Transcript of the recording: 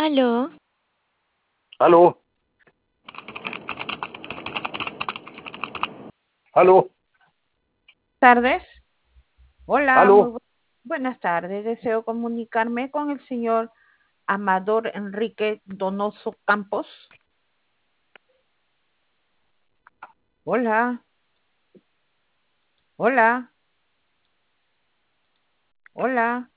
Aló, Aló, aló, Tardes. Hola, aló. buenas tardes. Deseo comunicarme con el señor Amador Enrique Donoso Campos. Hola, hola, hola.